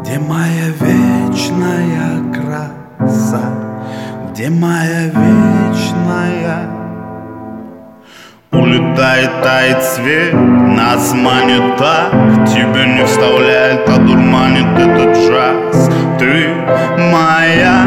Где моя вечная краса? Где моя вечная? Улетает, тает свет, нас манит так, тебя не вставляет, а дурманит этот джаз. Ты моя,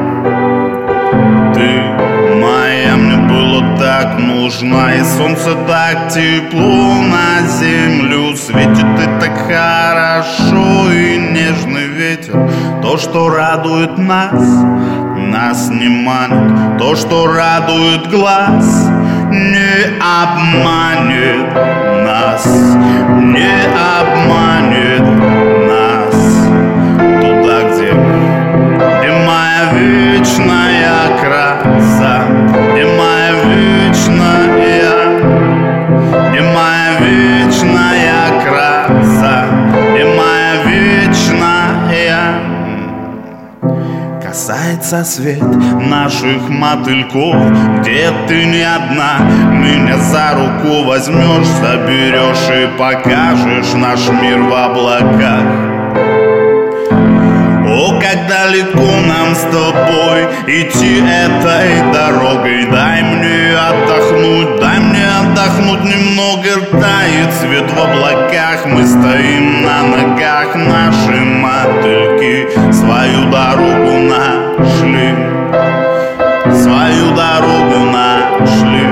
мне было так нужно. И солнце так тепло на землю светит, и так хорошо, и нежный ветер. То, что радует нас, нас не манит. То, что радует глаз, не обманет нас, не обманет нас. Туда, где моя вечная краса, где моя вечная, где моя вечная краса, где моя вечная. Касается свет наших мотыльков, где ты не одна, меня за руку возьмешь, соберешь и покажешь наш мир в облаках. О, как далеко нам с тобой идти этой дорогой. Дай мне отдохнуть немного. Тает свет в облаках, мы стоим на ногах. Наши мотыльки свою дорогу нашли, свою дорогу нашли.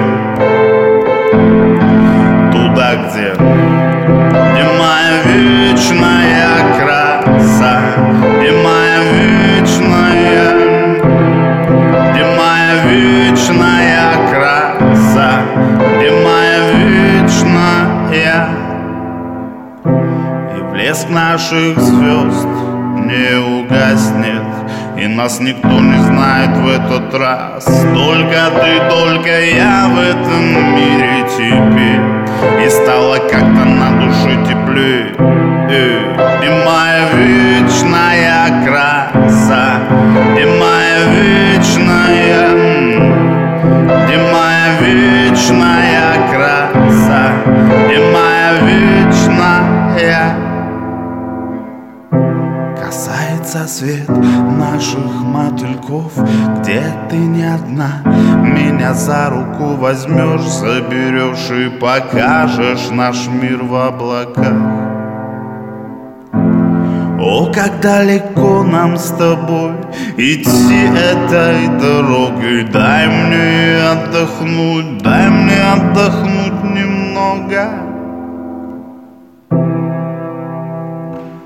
Туда, где моя вечная краса, где моя вечная, где моя вечная краса, где моя вечная. И блеск наших звезд не угаснет, и нас никто не знает в этот раз. Только ты, только я в этом мире теперь, и стало как-то на душе теплее. Где моя вечная краса, где моя вечная, где моя вечная краса, где моя вечная. Касается свет наших мотыльков, где ты не одна, меня за руку возьмешь, соберешь и покажешь наш мир в облаках. О, как далеко нам с тобой идти этой дорогой. Дай мне отдохнуть немного.